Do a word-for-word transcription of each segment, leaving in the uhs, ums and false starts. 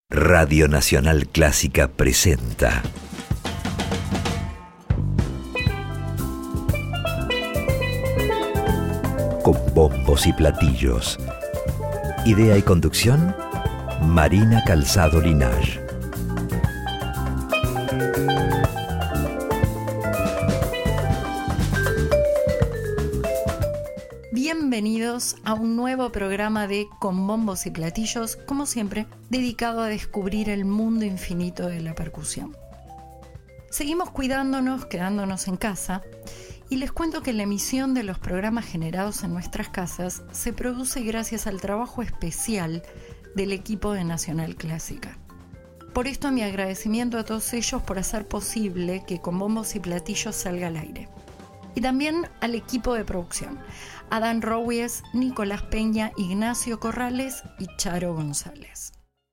Radio Nacional Clásica presenta Con bombos y platillos. Idea y conducción, Marina Calzado Linaje. Bienvenidos a un nuevo programa de Con bombos y platillos, como siempre, dedicado a descubrir el mundo infinito de la percusión. Seguimos cuidándonos, quedándonos en casa, y les cuento que la emisión de los programas generados en nuestras casas se produce gracias al trabajo especial del equipo de Nacional Clásica. Por esto mi agradecimiento a todos ellos por hacer posible que Con bombos y platillos salga al aire. Y también al equipo de producción, Adán Rowies, Nicolás Peña, Ignacio Corrales y Charo González.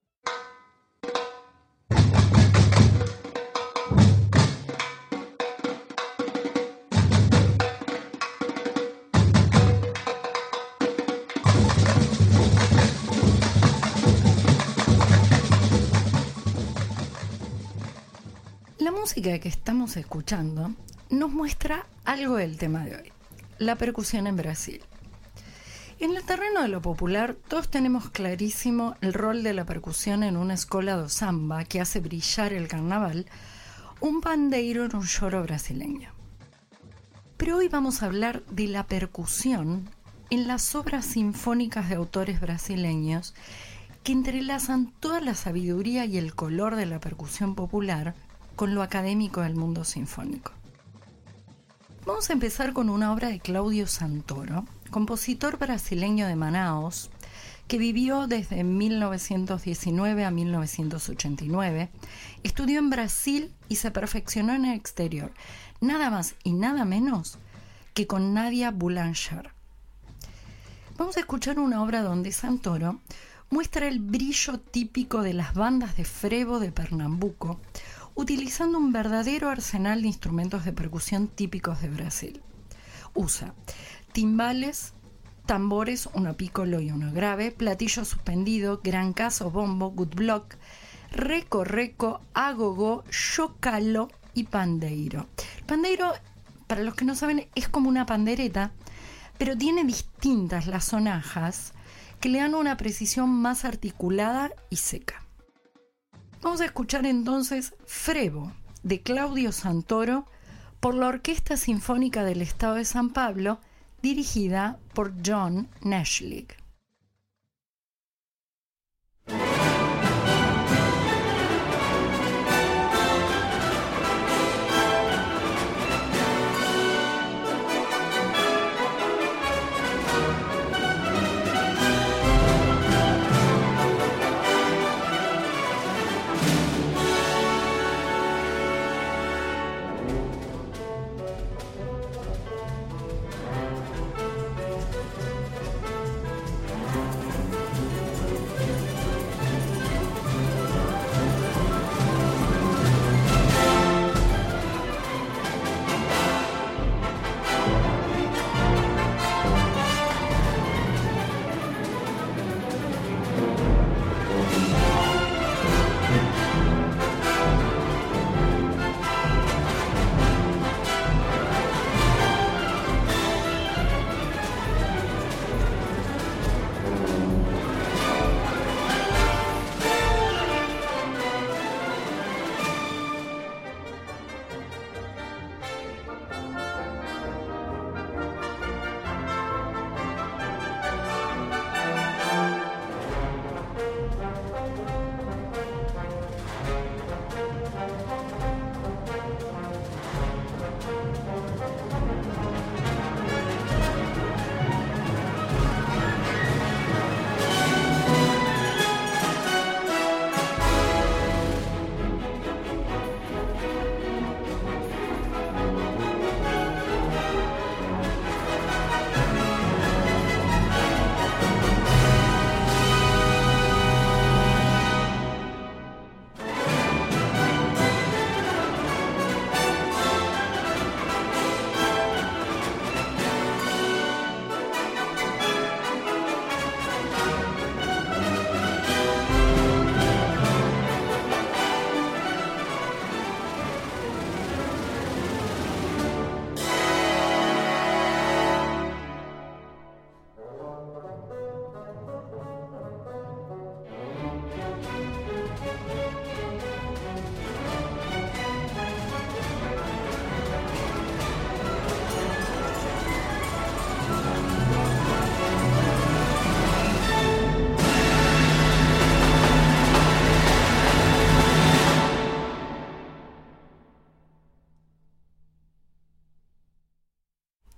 La música que estamos escuchando nos muestra algo del tema de hoy, la percusión en Brasil. En el terreno de lo popular, todos tenemos clarísimo el rol de la percusión en una escola do samba que hace brillar el carnaval, un pandeiro en un choro brasileño. Pero hoy vamos a hablar de la percusión en las obras sinfónicas de autores brasileños que entrelazan toda la sabiduría y el color de la percusión popular con lo académico del mundo sinfónico. Vamos a empezar con una obra de Claudio Santoro, compositor brasileño de Manaos, que vivió desde mil novecientos diecinueve a mil novecientos ochenta y nueve, estudió en Brasil y se perfeccionó en el exterior, nada más y nada menos que con Nadia Boulanger. Vamos a escuchar una obra donde Santoro muestra el brillo típico de las bandas de frevo de Pernambuco, utilizando un verdadero arsenal de instrumentos de percusión típicos de Brasil. Usa timbales, tambores, uno piccolo y uno grave, platillo suspendido, grancazo o bombo, gutblock, reco-reco, agogó, chocalo y pandeiro. El pandeiro, para los que no saben, es como una pandereta, pero tiene distintas las sonajas que le dan una precisión más articulada y seca. Vamos a escuchar entonces Frevo, de Claudio Santoro, por la Orquesta Sinfónica del Estado de San Pablo, dirigida por John Näschlig.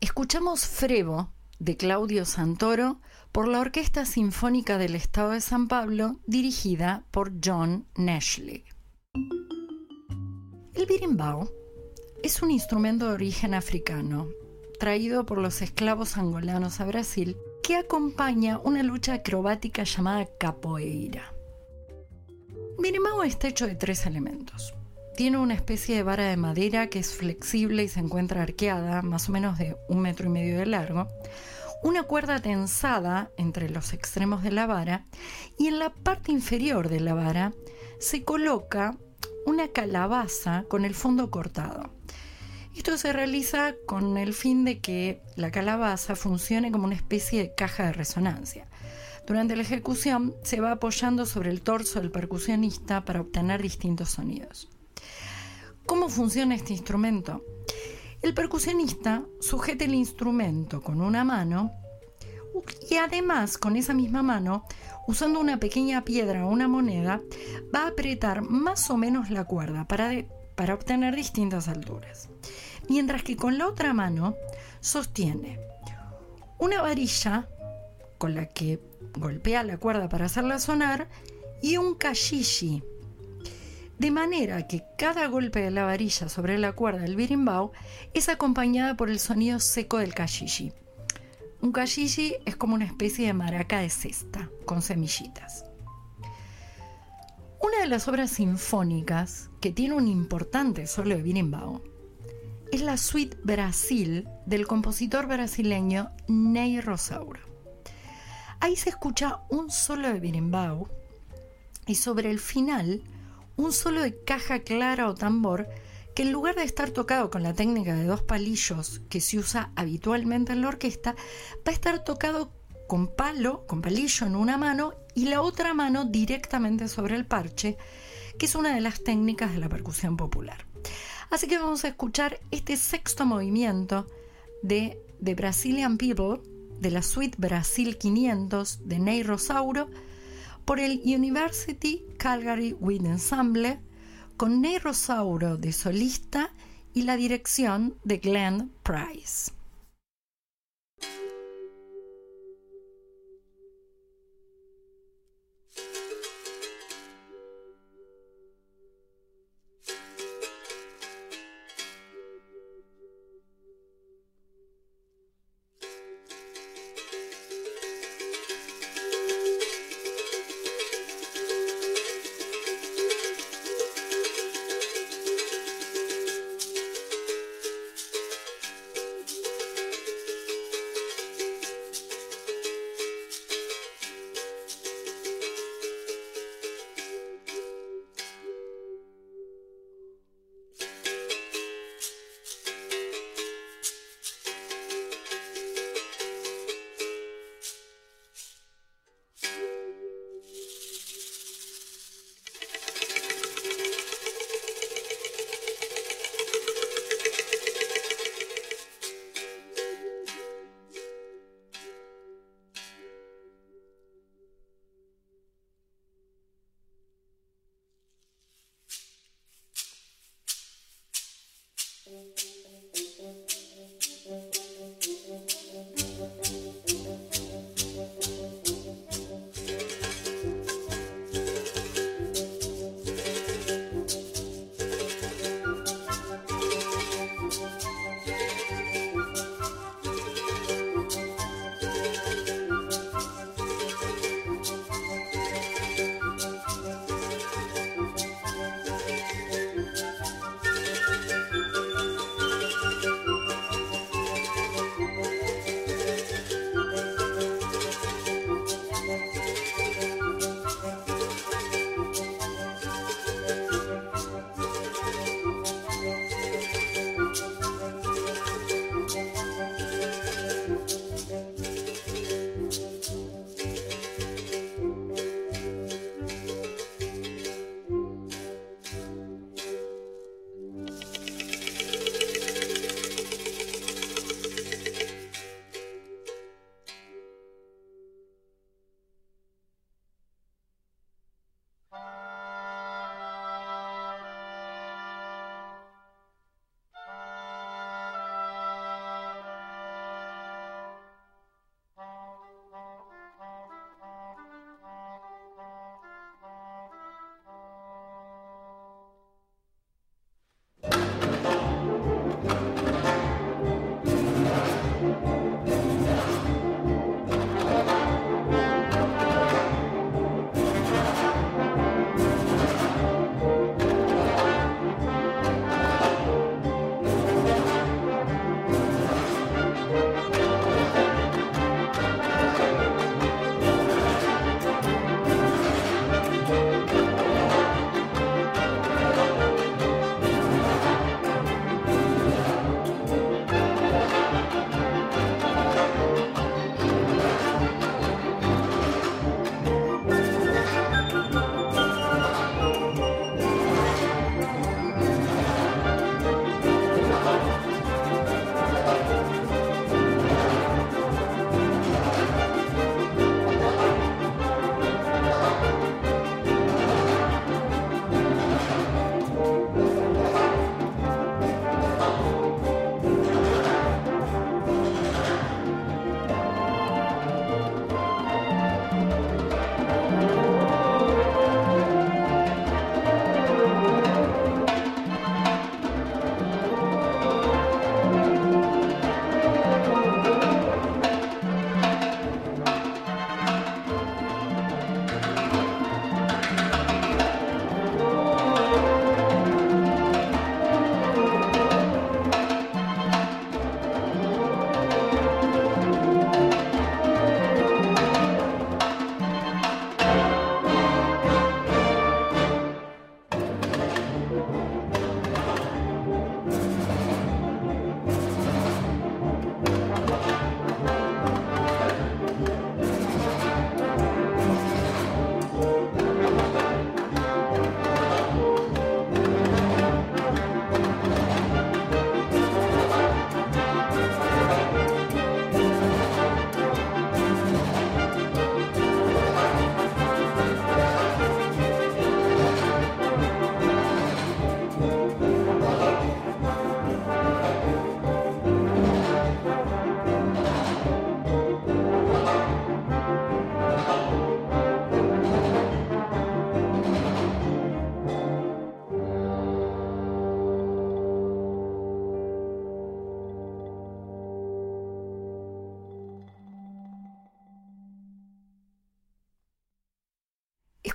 Escuchamos Frevo de Claudio Santoro por la Orquesta Sinfónica del Estado de San Pablo, dirigida por John Nashley. El berimbau es un instrumento de origen africano, traído por los esclavos angolanos a Brasil, que acompaña una lucha acrobática llamada capoeira. El berimbau está hecho de tres elementos. Tiene una especie de vara de madera que es flexible y se encuentra arqueada, más o menos de un metro y medio de largo, una cuerda tensada entre los extremos de la vara, y en la parte inferior de la vara se coloca una calabaza con el fondo cortado. Esto se realiza con el fin de que la calabaza funcione como una especie de caja de resonancia. Durante la ejecución se va apoyando sobre el torso del percusionista para obtener distintos sonidos. ¿Cómo funciona este instrumento? El percusionista sujeta el instrumento con una mano y además con esa misma mano, usando una pequeña piedra o una moneda, va a apretar más o menos la cuerda para, de, para obtener distintas alturas. Mientras que con la otra mano sostiene una varilla con la que golpea la cuerda para hacerla sonar y un cachilli. De manera que cada golpe de la varilla sobre la cuerda del berimbau es acompañada por el sonido seco del cachilli. Un cachilli es como una especie de maraca de cesta, con semillitas. Una de las obras sinfónicas que tiene un importante solo de berimbau es la Suite Brasil del compositor brasileño Ney Rosauro. Ahí se escucha un solo de berimbau y sobre el final un solo de caja clara o tambor que en lugar de estar tocado con la técnica de dos palillos que se usa habitualmente en la orquesta, va a estar tocado con palo, con palillo en una mano y la otra mano directamente sobre el parche, que es una de las técnicas de la percusión popular. Así que vamos a escuchar este sexto movimiento de The Brazilian People, de la Suite Brasil quinientos de Ney Rosauro, por el University Calgary Wind Ensemble, con Ney Rosauro de solista y la dirección de Glenn Price.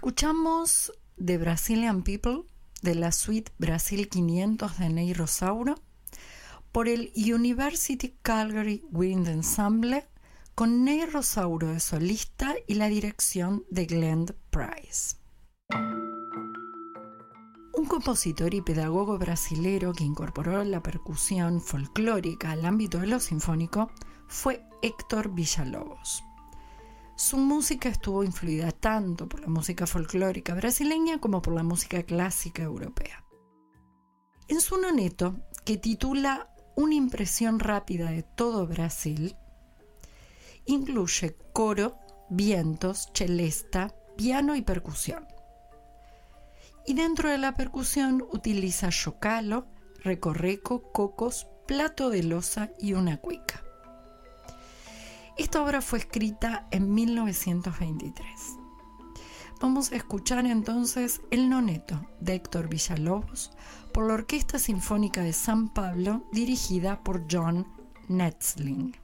Escuchamos The Brazilian People de la suite Brasil quinientos de Ney Rosauro por el University Calgary Wind Ensemble con Ney Rosauro de solista y la dirección de Glenn Price. Un compositor y pedagogo brasilero que incorporó la percusión folclórica al ámbito de lo sinfónico fue Héctor Villa-Lobos. Su música estuvo influida tanto por la música folclórica brasileña como por la música clásica europea. En su noneto, que titula Una impresión rápida de todo Brasil, incluye coro, vientos, celesta, piano y percusión. Y dentro de la percusión utiliza chocalo, recorreco, cocos, plato de loza y una cuica. Esta obra fue escrita en mil novecientos veintitrés. Vamos a escuchar entonces El Noneto de Héctor Villa-Lobos por la Orquesta Sinfónica de San Pablo dirigida por John Netzling.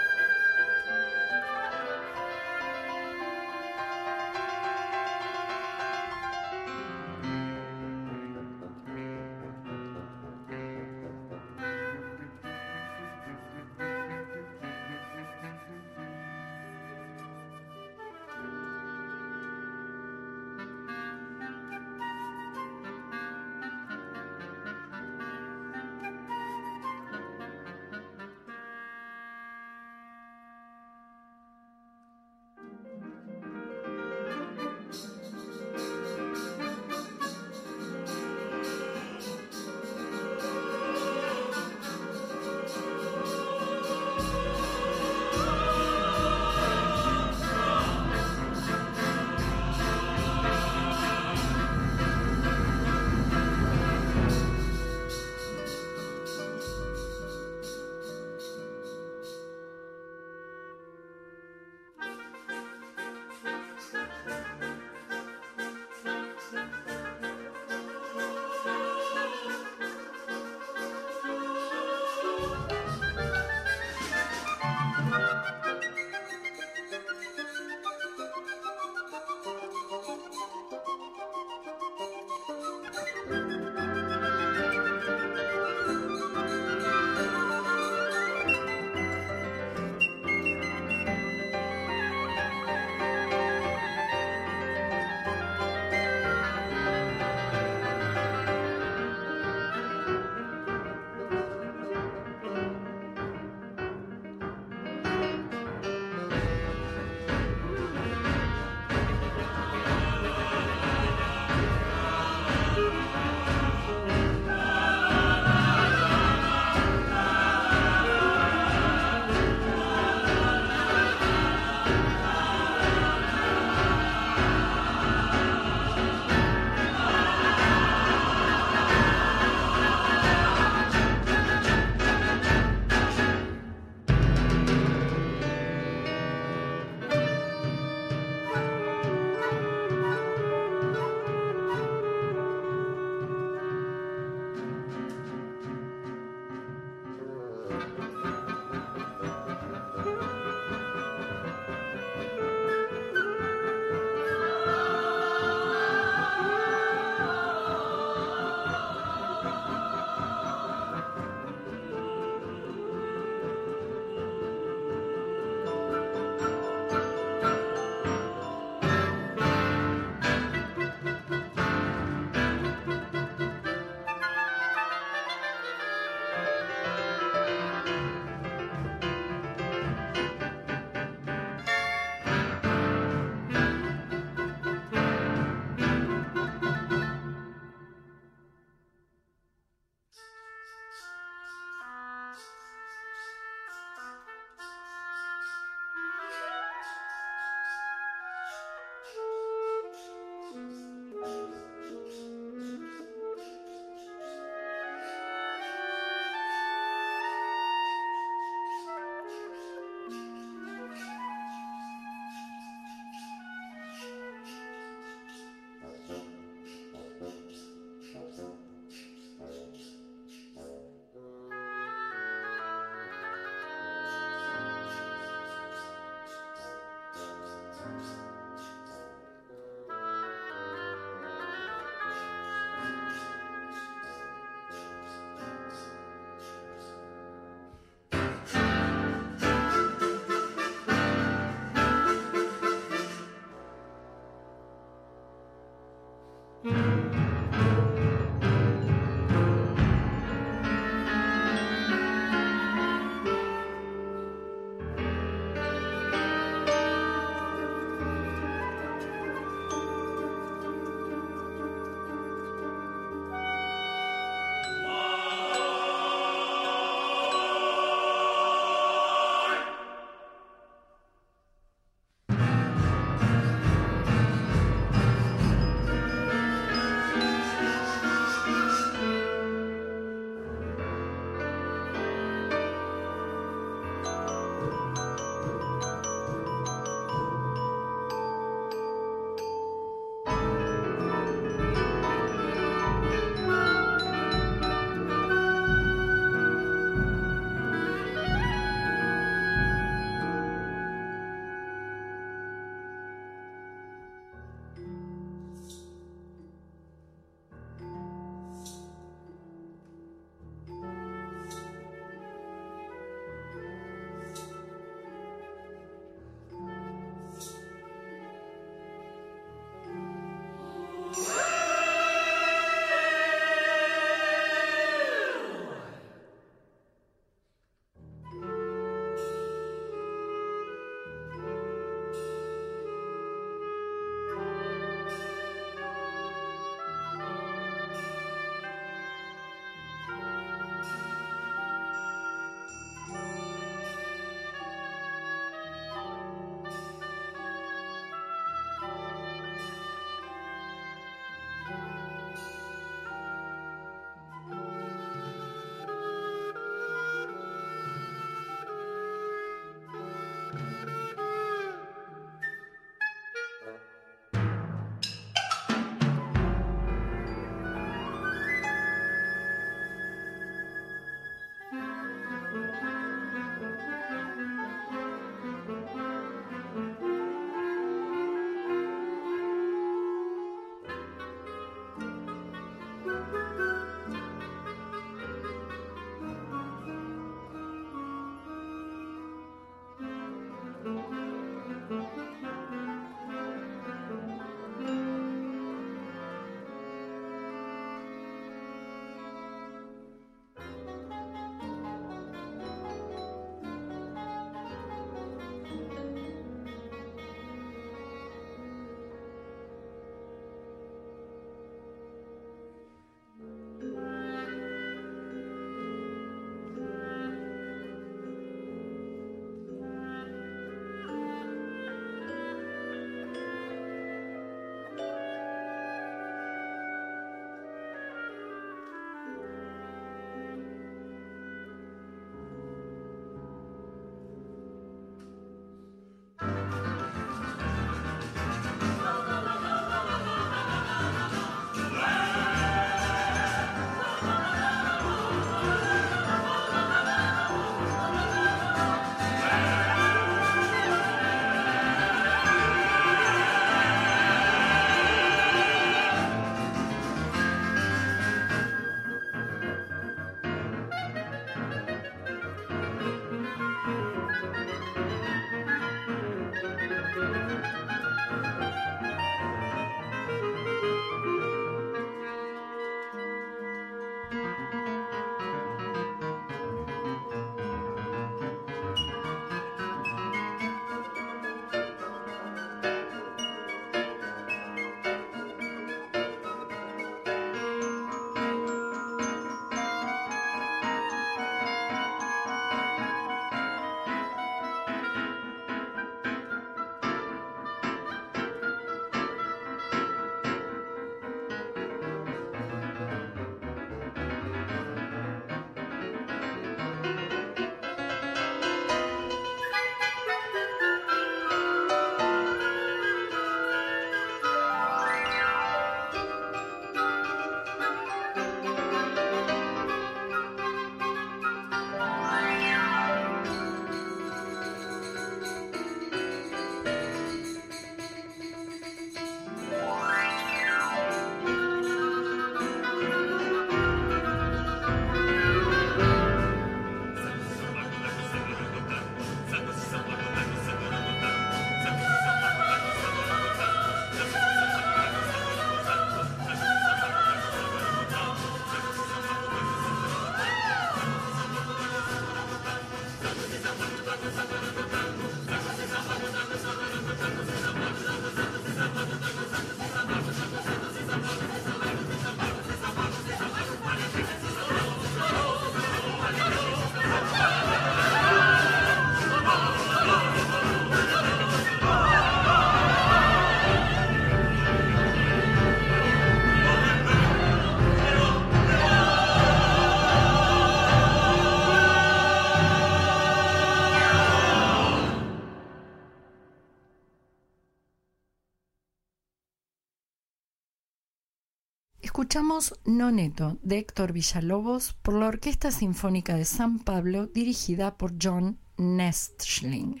Escuchamos Noneto de Héctor Villalobos por la Orquesta Sinfónica de San Pablo dirigida por John Nestschling.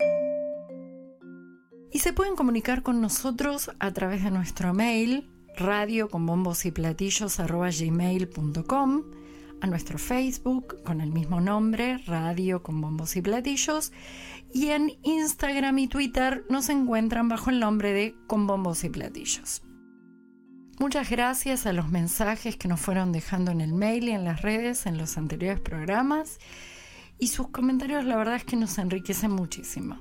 Y se pueden comunicar con nosotros a través de nuestro mail radio con bombos y platillos arroba gmail punto com, a nuestro Facebook con el mismo nombre, Radio con Bombos y Platillos, y en Instagram y Twitter nos encuentran bajo el nombre de Con Bombos y Platillos. Muchas gracias a los mensajes que nos fueron dejando en el mail y en las redes en los anteriores programas, y sus comentarios la verdad es que nos enriquecen muchísimo.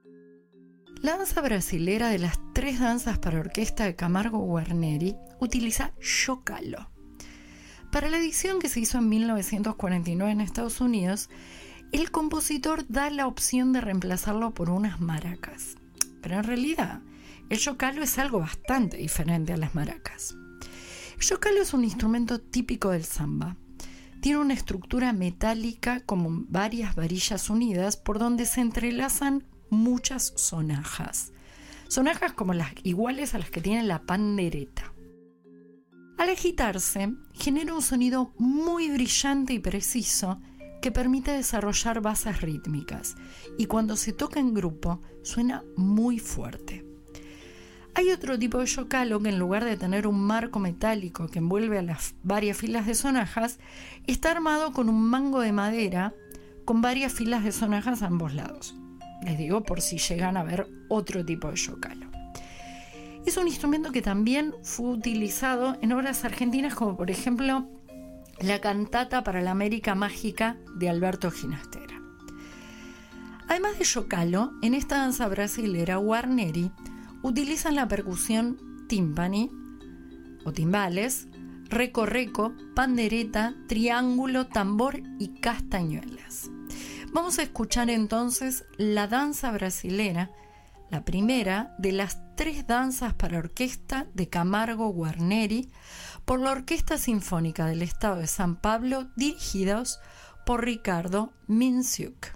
La danza brasilera de las tres danzas para orquesta de Camargo Guarneri utiliza chocalo. Para la edición que se hizo en mil novecientos cuarenta y nueve en Estados Unidos, el compositor da la opción de reemplazarlo por unas maracas. Pero en realidad, el chocalo es algo bastante diferente a las maracas. El chocalo es un instrumento típico del samba. Tiene una estructura metálica como varias varillas unidas por donde se entrelazan muchas sonajas. Sonajas como las iguales a las que tiene la pandereta. Al agitarse, genera un sonido muy brillante y preciso que permite desarrollar bases rítmicas, y cuando se toca en grupo suena muy fuerte. Hay otro tipo de chocalo que en lugar de tener un marco metálico que envuelve a las varias filas de sonajas, está armado con un mango de madera con varias filas de sonajas a ambos lados. Les digo por si llegan a ver otro tipo de chocalo. Es un instrumento que también fue utilizado en obras argentinas como por ejemplo la cantata para la América Mágica de Alberto Ginastera. Además de chocalo, en esta danza brasilera Guarneri utilizan la percusión timpani o timbales, reco-reco, pandereta, triángulo, tambor y castañuelas. Vamos a escuchar entonces la danza brasilera, la primera de las tres danzas para orquesta de Camargo Guarneri por la Orquesta Sinfónica del Estado de San Pablo, dirigidos por Ricardo Minciuk.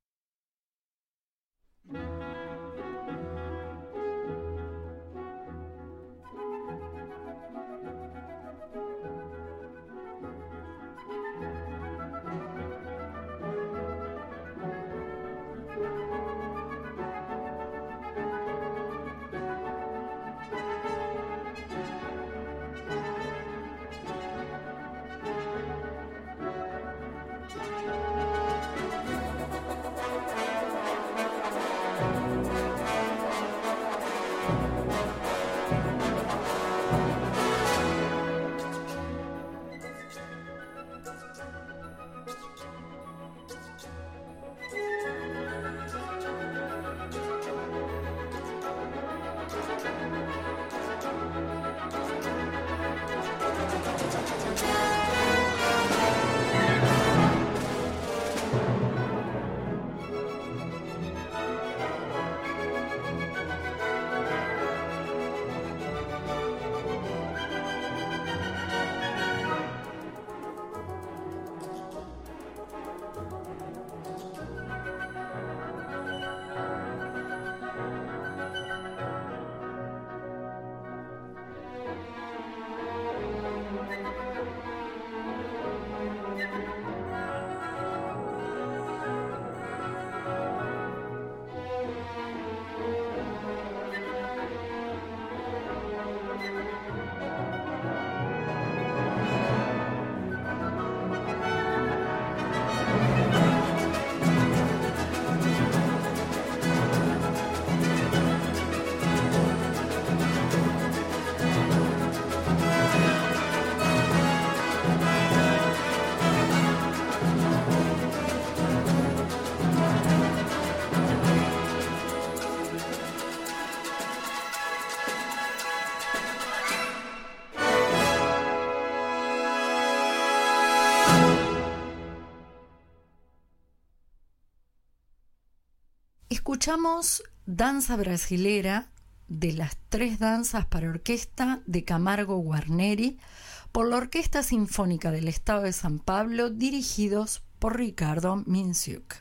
Escuchamos Danza Brasilera de las tres danzas para orquesta de Camargo Guarneri por la Orquesta Sinfónica del Estado de San Pablo, dirigidos por Ricardo Minciuk.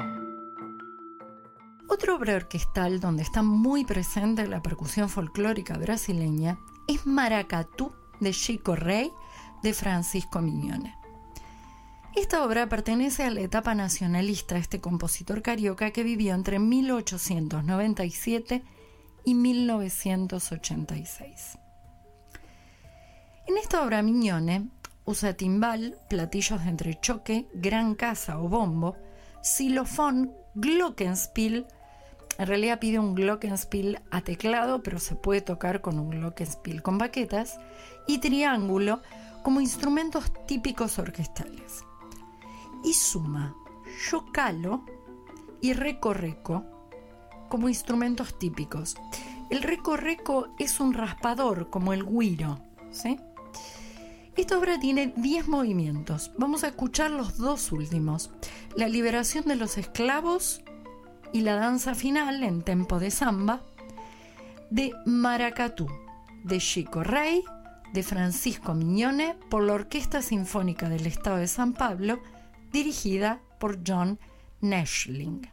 Otra obra orquestal donde está muy presente la percusión folclórica brasileña es Maracatu de Chico Rey, de Francisco Miñone. Esta obra pertenece a la etapa nacionalista de este compositor carioca que vivió entre mil ochocientos noventa y siete y mil novecientos ochenta y seis. En esta obra Miñone usa timbal, platillos de entrechoque, gran casa o bombo, xilofón, glockenspiel. En realidad pide un glockenspiel a teclado, pero se puede tocar con un glockenspiel con baquetas, y triángulo como instrumentos típicos orquestales. Y suma yocalo y recorreco como instrumentos típicos. El recorreco es un raspador como el güiro, ¿sí? Esta obra tiene diez movimientos. Vamos a escuchar los dos últimos: la liberación de los esclavos y la danza final en tempo de samba de Maracatú, de Chico Rey, de Francisco Miñone, por la Orquesta Sinfónica del Estado de San Pablo, dirigida por John Neschling.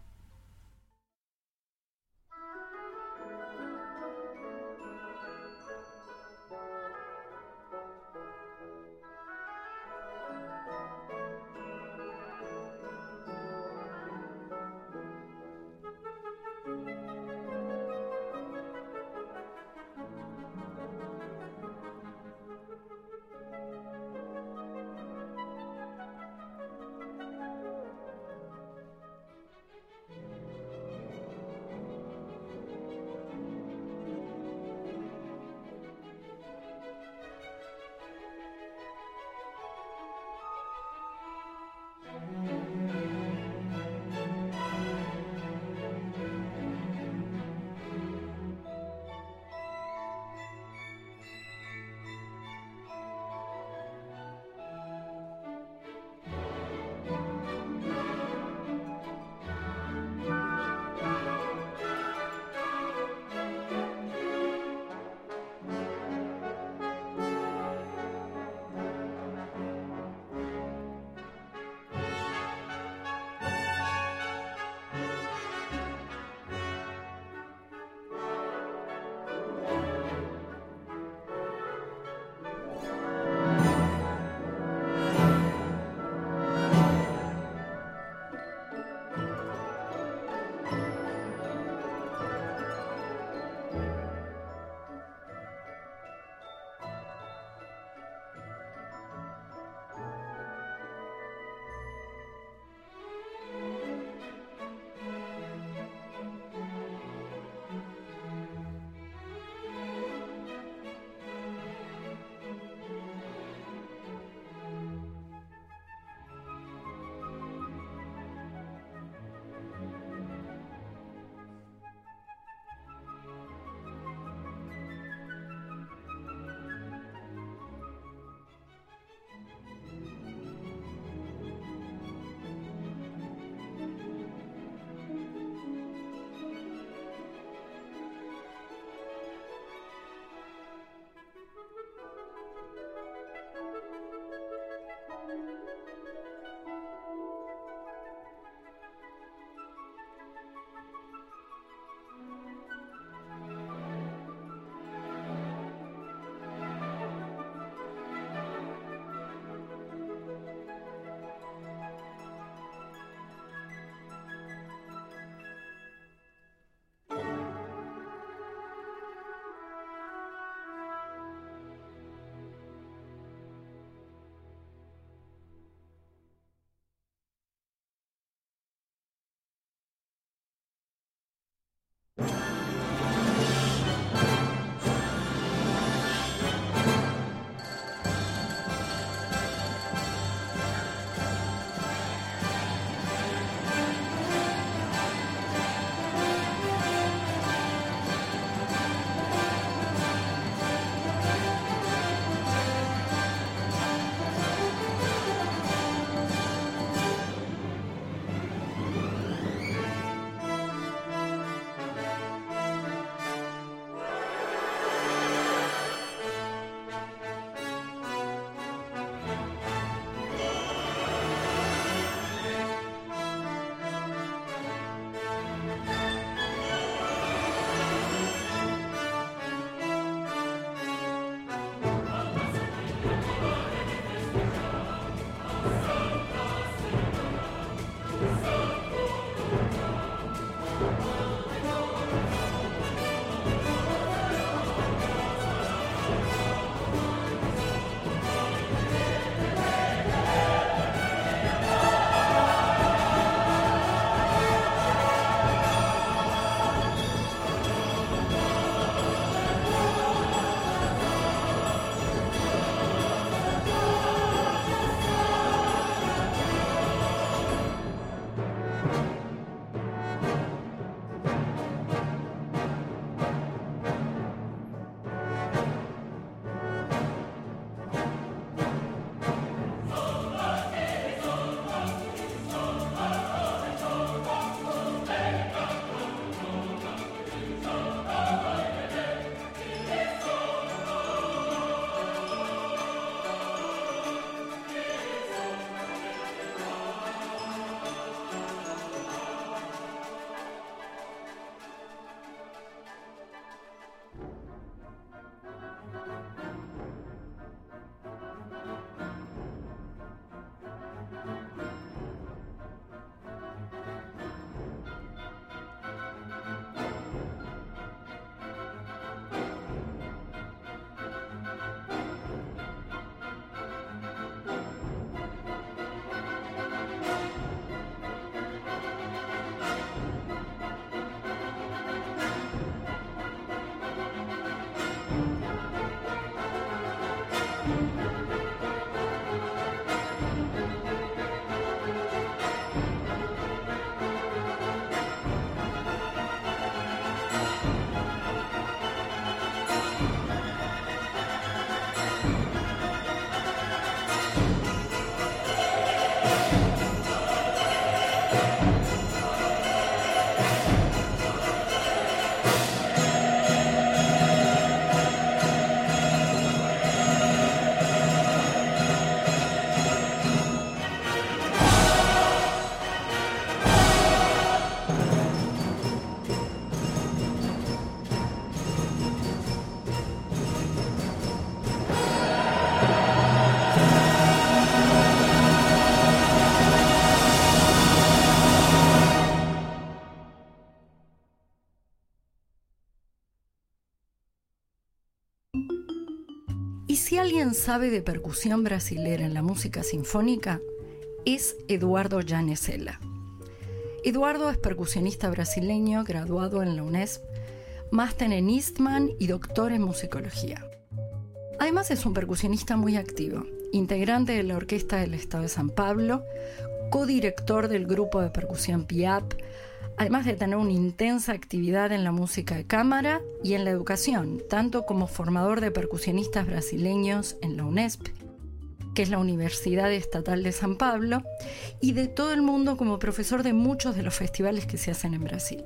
Y si alguien sabe de percusión brasilera en la música sinfónica, es Eduardo Janesella. Eduardo es percusionista brasileño graduado en la UNESP, máster en Eastman y doctor en musicología. Además es un percusionista muy activo, integrante de la Orquesta del Estado de San Pablo, codirector del grupo de percusión P I A P, además de tener una intensa actividad en la música de cámara y en la educación, tanto como formador de percusionistas brasileños en la UNESP, que es la Universidad Estatal de San Pablo, y de todo el mundo como profesor de muchos de los festivales que se hacen en Brasil.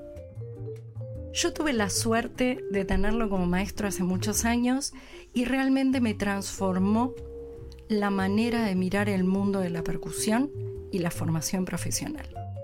Yo tuve la suerte de tenerlo como maestro hace muchos años y realmente me transformó la manera de mirar el mundo de la percusión y la formación profesional.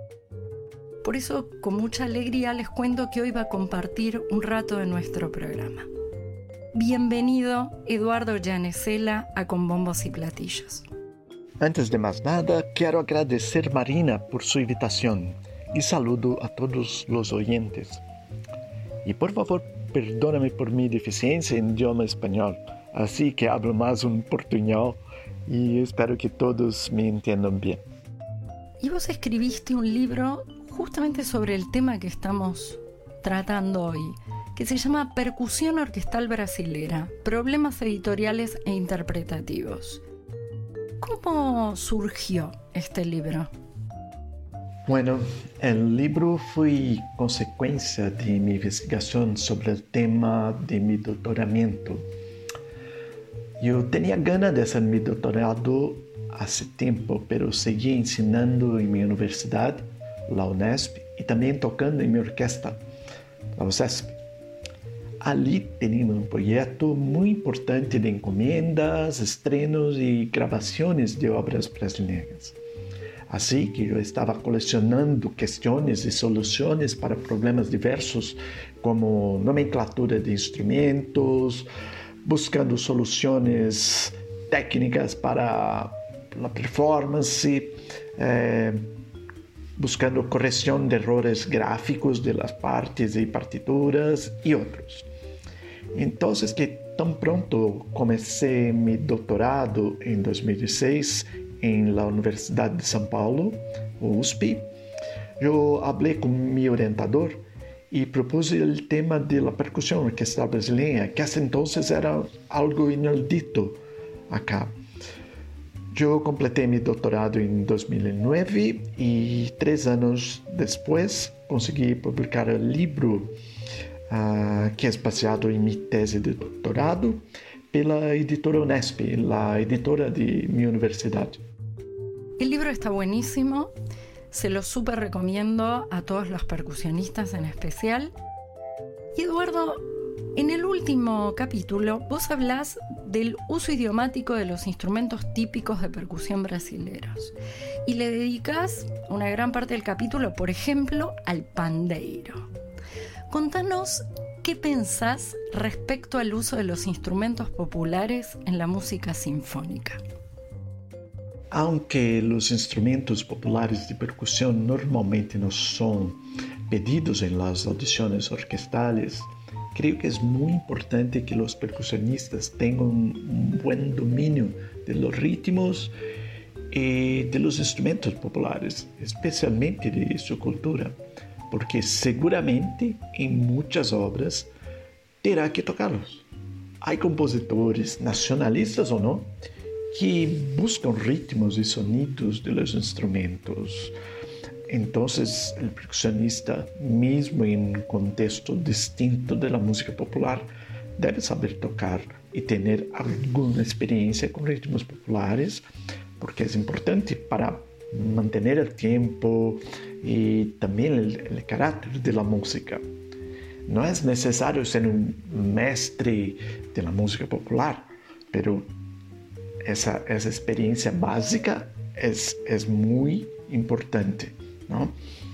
Por eso, con mucha alegría, les cuento que hoy va a compartir un rato de nuestro programa. Bienvenido, Eduardo Janesella, a Con Bombos y Platillos. Antes de más nada, quiero agradecer a Marina por su invitación y saludo a todos los oyentes. Y por favor, perdóname por mi deficiencia en idioma español, así que hablo más un portuñol y espero que todos me entiendan bien. Y vos escribiste un libro justamente sobre el tema que estamos tratando hoy, que se llama Percusión Orquestal Brasilera, Problemas Editoriales e Interpretativos. ¿Cómo surgió este libro? Bueno, el libro fue consecuencia de mi investigación sobre el tema de mi doctoramiento. Yo tenía ganas de hacer mi doctorado hace tiempo, pero seguí enseñando en mi universidad, la UNESP, y también tocando en mi orquesta, la U C E S P. Allí teníamos un proyecto muy importante de encomiendas, estrenos y grabaciones de obras brasileñas. Así que yo estaba coleccionando cuestiones y soluciones para problemas diversos, como nomenclatura de instrumentos, buscando soluciones técnicas para la performance, eh, buscando corrección de errores gráficos de las partes y partituras y otros. Entonces, que tan pronto comencé mi doctorado en dos mil dieciséis en la Universidad de São Paulo, U S P, yo hablé con mi orientador y propuse el tema de la percusión orquestal brasileña, que hasta entonces era algo inaudito acá. Yo completé mi doctorado en dos mil nueve y tres años después conseguí publicar el libro uh, que es basado en mi tesis de doctorado pela editora UNESP, la editora de mi universidad. El libro está buenísimo, se lo súper recomiendo a todos los percusionistas en especial. Y Eduardo, en el último capítulo vos hablás del uso idiomático de los instrumentos típicos de percusión brasileros y le dedicás una gran parte del capítulo, por ejemplo, al pandeiro. Contanos qué pensás respecto al uso de los instrumentos populares en la música sinfónica. Aunque los instrumentos populares de percusión normalmente no son pedidos en las audiciones orquestales, creo que es muy importante que los percusionistas tengan un buen dominio de los ritmos y de los instrumentos populares, especialmente de su cultura, porque seguramente en muchas obras terá que tocarlos. Hay compositores, nacionalistas o no, que buscan ritmos y sonidos de los instrumentos. Entonces, el percusionista, mismo en un contexto distinto de la música popular, debe saber tocar y tener alguna experiencia con ritmos populares, porque es importante para mantener el tiempo y también el, el carácter de la música. No es necesario ser un maestre de la música popular, pero esa, esa experiencia básica es, es muy importante, ¿no?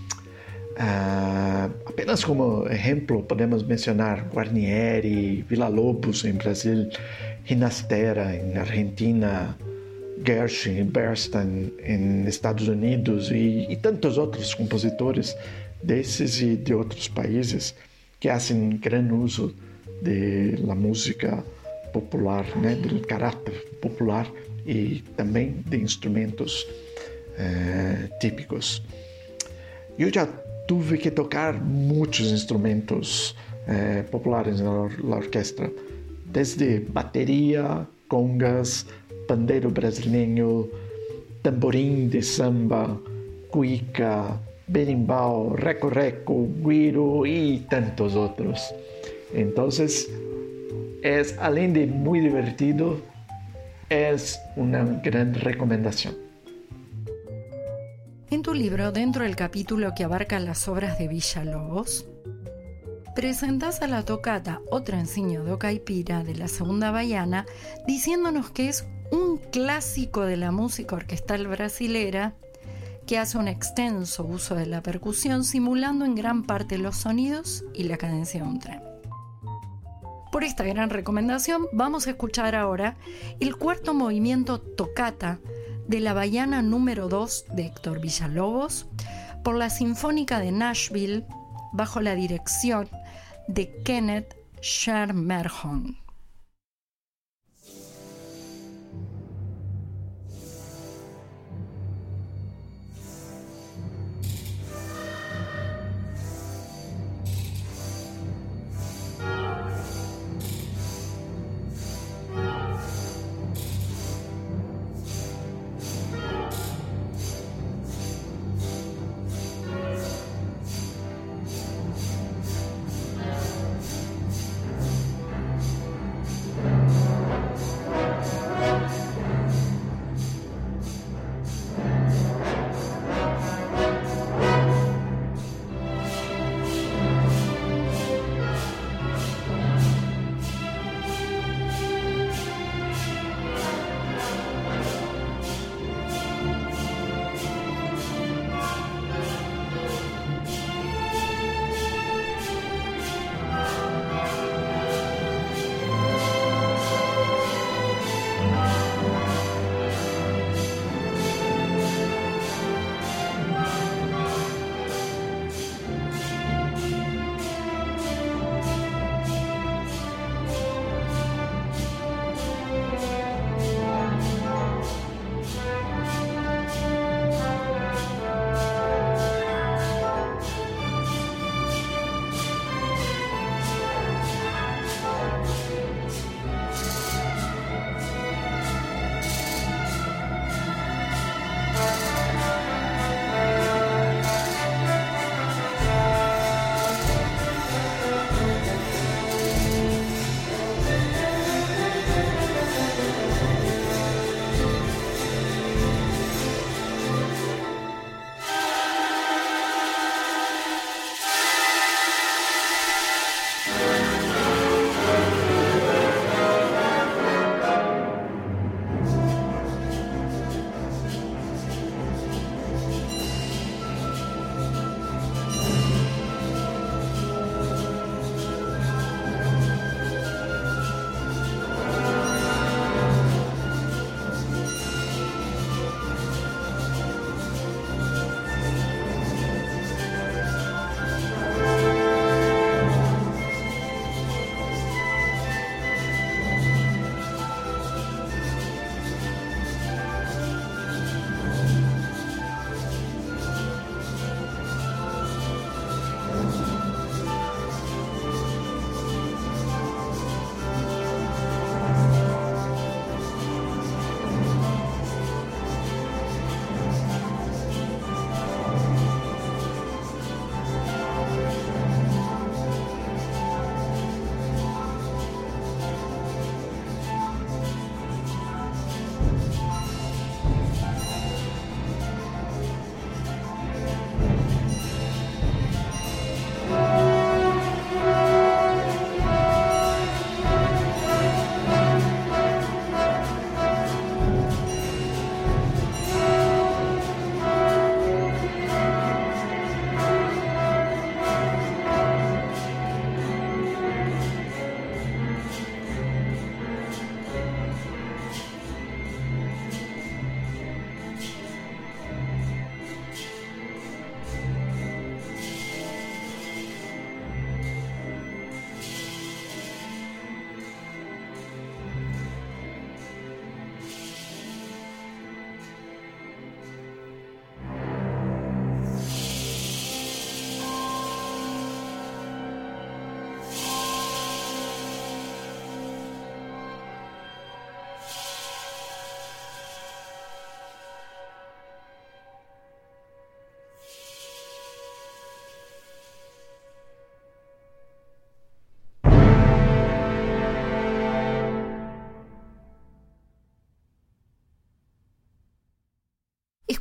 Uh, apenas como ejemplo podemos mencionar Guarnieri, Villa-Lobos en Brasil, Ginastera en Argentina, Gershwin, Bernstein en Estados Unidos y, y tantos otros compositores de esos y de otros países que hacen gran uso de la música popular, né, del carácter popular y también de instrumentos eh, típicos. Yo ya tuve que tocar muchos instrumentos eh, populares en la, la orquesta, desde batería, congas, pandeiro brasileño, tamborim de samba, cuica, berimbau, reco-reco, güiro y tantos otros. Entonces, es, além de muy divertido, es una gran recomendación. En tu libro, dentro del capítulo que abarca las obras de Villa-Lobos, presentás a la tocata O Trencinho do Caipira de la Segunda Baiana, diciéndonos que es un clásico de la música orquestal brasilera que hace un extenso uso de la percusión, simulando en gran parte los sonidos y la cadencia de un tren. Por esta gran recomendación, vamos a escuchar ahora el cuarto movimiento tocata de la Baiana número dos de Héctor Villa-Lobos por la Sinfónica de Nashville bajo la dirección de Kenneth Schermerhorn.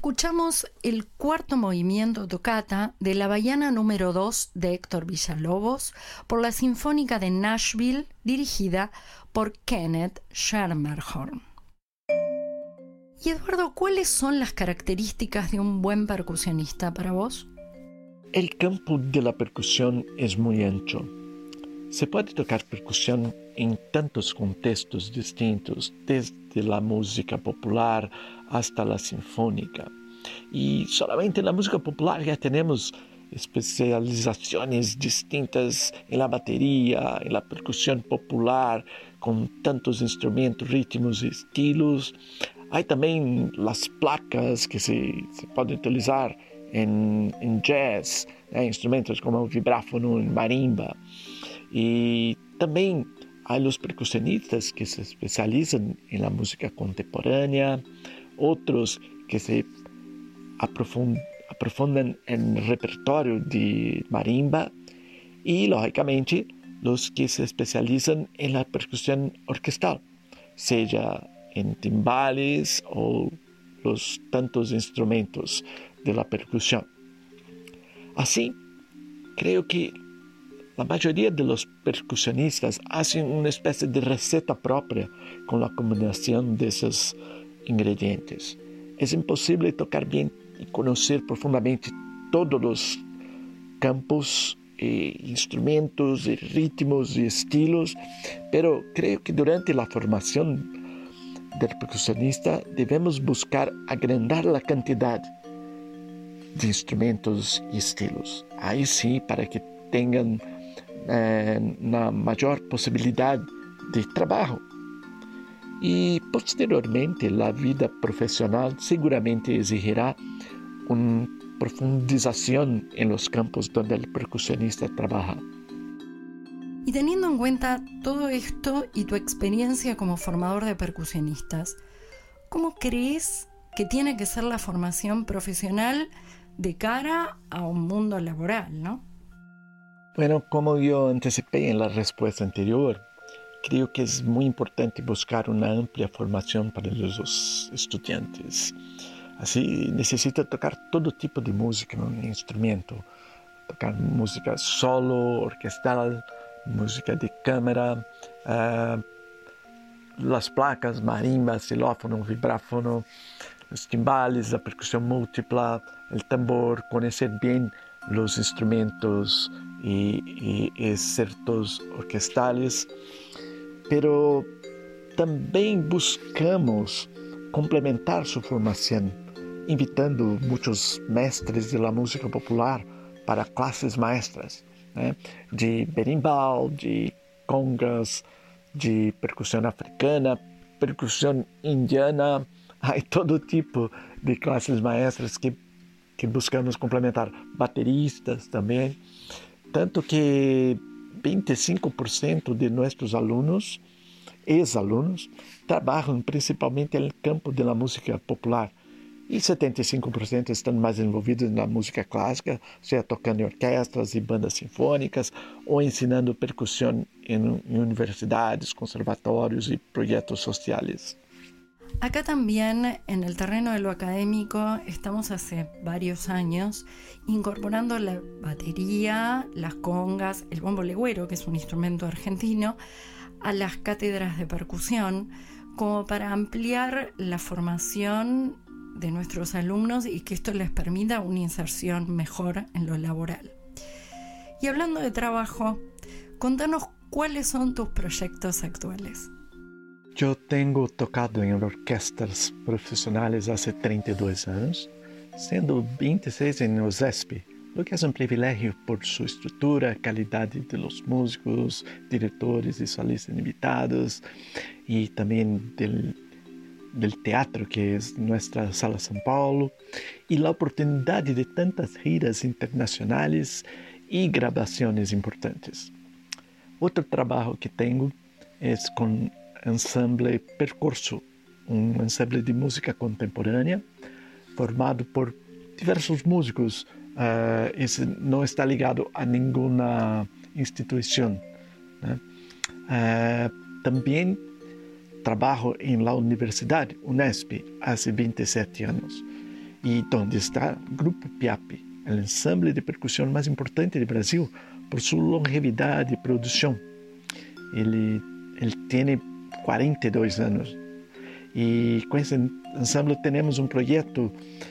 escuchamos el cuarto movimiento toccata de la Baiana número dos de Héctor Villalobos por la Sinfónica de Nashville, dirigida por Kenneth Schermerhorn. Y Eduardo, ¿cuáles son las características de un buen percusionista para vos? El campo de la percusión es muy ancho. Se puede tocar percusión en tantos contextos distintos, desde la música popular hasta la sinfónica. Y solamente en la música popular ya tenemos especializaciones distintas en la batería, en la percusión popular, con tantos instrumentos, ritmos y estilos. Hay también las placas que se, se pueden utilizar en, en jazz, eh, instrumentos como el vibráfono, el marimba. Y también hay los percusionistas que se especializan en la música contemporánea, otros que se aprofund- aprofundan en el repertorio de marimba y, lógicamente, los que se especializan en la percusión orquestal, sea en timbales o los tantos instrumentos de la percusión. Así, creo que la mayoría de los percusionistas hacen una especie de receta propia con la combinación de esos ingredientes. Es imposible tocar bien y conocer profundamente todos los campos, eh, instrumentos, eh, ritmos y estilos, pero creo que durante la formación del percusionista debemos buscar agrandar la cantidad de instrumentos y estilos. Ahí sí, para que tengan eh, una mayor posibilidad de trabajo. Y posteriormente la vida profesional seguramente exigirá una profundización en los campos donde el percusionista trabaja. Y teniendo en cuenta todo esto y tu experiencia como formador de percusionistas, ¿cómo crees que tiene que ser la formación profesional de cara a un mundo laboral, ¿no? Bueno, como yo anticipé en la respuesta anterior, creo que es muy importante buscar una amplia formación para los estudiantes. Así necesita tocar todo tipo de música, un instrumento, tocar música solo, orquestal, música de cámara, uh, las placas, marimba, xilófono, vibráfono, los timbales, la percusión múltipla, el tambor, conocer bien los instrumentos y, y excertos orquestales, pero también buscamos complementar su formación, invitando muchos maestros de la música popular para clases maestras, ¿eh? de berimbau, de congas, de percusión africana, percusión indiana. Hay todo tipo de clases maestras que, que buscamos complementar, bateristas también, tanto que veinticinco por ciento de nuestros alumnos, ex-alumnos, trabajan principalmente en el campo de la música popular y setenta y cinco por ciento están más envolvidos en la música clásica, sea tocando en orquestas y bandas sinfónicas o ensinando percusión en, en universidades, conservatorios y proyectos sociales. Acá también, en el terreno de lo académico, estamos hace varios años incorporando la batería, las congas, el bombo legüero, que es un instrumento argentino, a las cátedras de percusión, como para ampliar la formación de nuestros alumnos y que esto les permita una inserción mejor en lo laboral. Y hablando de trabajo, contanos cuáles son tus proyectos actuales. Yo tengo tocado en orquestas profesionales hace treinta y dos años, siendo veintiséis en O S E S P, lo que es un privilegio por su estructura, calidad de los músicos, directores y solistas invitados, y también del, del teatro que es nuestra Sala São Paulo, y la oportunidad de tantas giras internacionales y grabaciones importantes. Otro trabajo que tengo es con Ensemble Percurso, un ensemble de música contemporánea formado por diversos músicos. Uh, ese no está ligado a ninguna institución, ¿no? Uh, también trabajo en la Universidad Unesp hace veintisiete años y donde está Grupo Piape, el ensamble de percusión más importante de Brasil por su longevidad de producción. Él, él tiene cuarenta y dos años y con ese ensamble tenemos un proyecto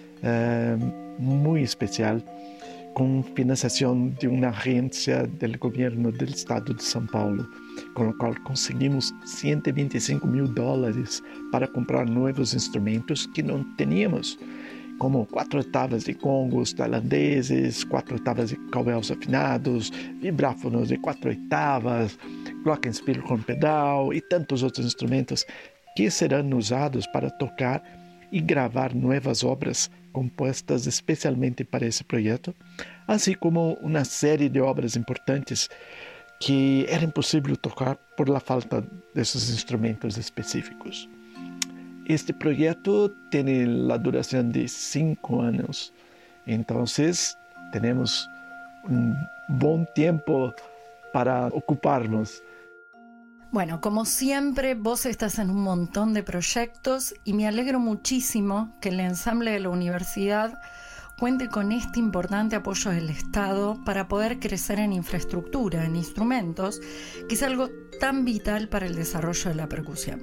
uh, muy especial con financiación de una agencia del gobierno del estado de São Paulo, con lo cual conseguimos ciento veinticinco mil dólares para comprar nuevos instrumentos que no teníamos, como quatro oitavas de congos tailandeses, quatro oitavas de cowbells afinados, vibráfonos de quatro oitavas, glockenspiel com pedal e tantos outros instrumentos que serão usados para tocar e gravar novas obras compostas especialmente para esse projeto, assim como uma série de obras importantes que era impossível tocar por la falta desses instrumentos específicos. Este projeto tiene la duración de cinco años, entonces tenemos un buen tiempo para ocuparnos. Bueno, como siempre, vos estás en un montón de proyectos y me alegro muchísimo que el ensamble de la universidad cuente con este importante apoyo del Estado para poder crecer en infraestructura, en instrumentos, que es algo tan vital para el desarrollo de la percusión.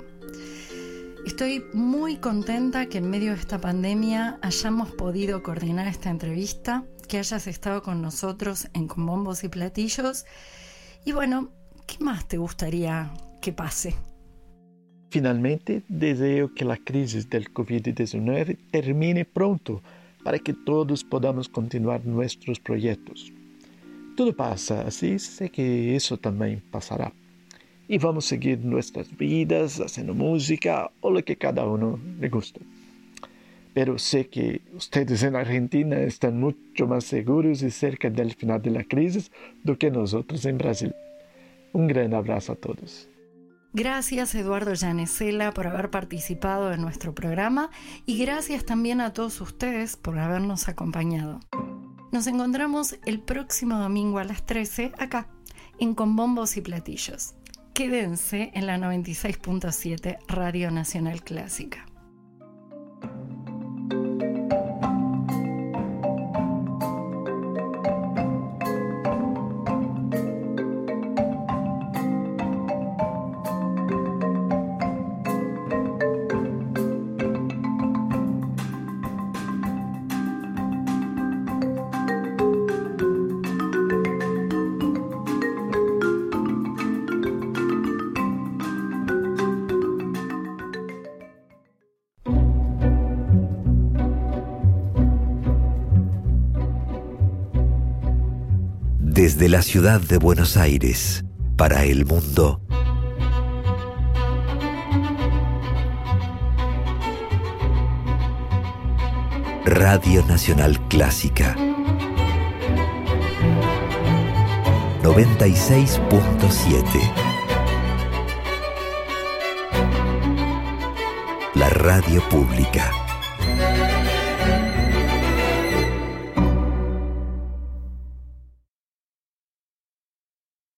Estoy muy contenta que en medio de esta pandemia hayamos podido coordinar esta entrevista, que hayas estado con nosotros en Con Bombos y Platillos. Y bueno, ¿qué más te gustaría que pase? Finalmente, deseo que la crisis del covid diecinueve termine pronto para que todos podamos continuar nuestros proyectos. Todo pasa, así sé que eso también pasará. Y vamos a seguir nuestras vidas haciendo música o lo que cada uno le gusta. Pero sé que ustedes en Argentina están mucho más seguros y cerca del final de la crisis do que nosotros en Brasil. Un gran abrazo a todos. Gracias, Eduardo Llanesela, por haber participado en nuestro programa y gracias también a todos ustedes por habernos acompañado. Nos encontramos el próximo domingo a las trece acá, en Con Bombos y Platillos. Quédense en la noventa y seis punto siete Radio Nacional Clásica. Desde la ciudad de Buenos Aires, para el mundo, Radio Nacional Clásica, noventa y seis punto siete. La radio pública.